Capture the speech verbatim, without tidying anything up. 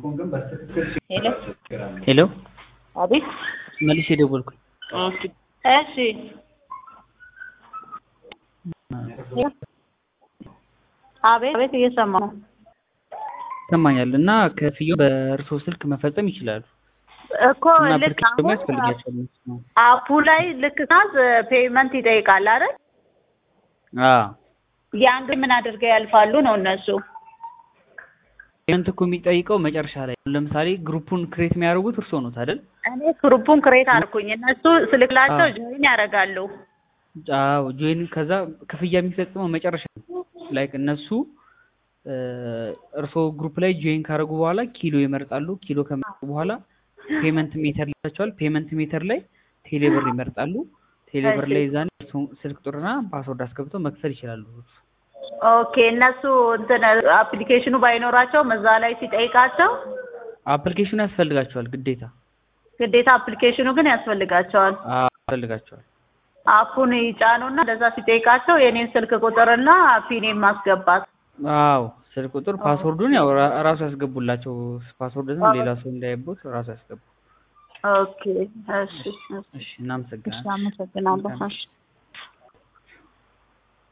ሄሎ ሄሎ አቤት መልሼ ደወልኩኝ። ኦኬ እሺ አቤት አቤት እየሰማሁ ይሰማኛል እና ክፍያው በእርሶ ስልክ መፈጸም ይችላሉ እኮ ልክ ደግሞ ያስፈልጋቸዋል ነው አፑ ላይ ልክ ካዝ ፔመንት ይጠይቃል አይደል? አዎ ያን ግን ምን አድርገው ያልፋሉ ነው እነሱ ፔመንት እኮ የሚጠይቀው መጨረሻ ላይ ለምሳሌ ግሩፑን ክሬት የሚያደርጉት እርሶ ነው አይደል? እኔ ግሩፑን ክሬት አድርኩኝ እነሱ ስልክላቸው ጆይን ያደርጋሉ። አዎ ጆይን ከዛ ክፍያ የሚፈጽመው መጨረሻ ላይክ እነሱ እርሶ ግሩፕ ላይ ጆይን ካደረጉ በኋላ ኪሎ ይመርጣሉ። ኪሎ ከመረጡ በኋላ ፔመንት ሜተር ይላቸዋል። ፔመንት ሜተር ላይ ቴሌብር ይመርጣሉ። ቴሌብር ላይ ዛኔ ስልክ ቁጥርና ፓስወርድ አስገብተው መክፈል ይችላሉ። ኦኬ እነሱ እንትን አፕሊኬሽኑ ባይኖራቸውም እዛ ላይ ሲጠይቃቸው አፕሊኬሽኑ ያስፈልጋቸዋል ግዴታ ግዴታ አፕሊኬሽኑ ግን ያስፈልጋቸዋል። አዎ ያስፈልጋቸዋል። አፑን ይጫኑና እንደዛ ሲጠይቃቸው የኔን ስልክ ቁጥርና ፒኔን ማስገባት። አዎ ስልክ ቁጥር ፓስወርዱን ያው ራሱ ያስገቡላቸው። ፓስወርዱን ሌላ ሰው እንዳይቦት ራሱ ያስገቡ። ኦኬ እሺ እሺ እናመሰግናለን። እናመሰግናለን።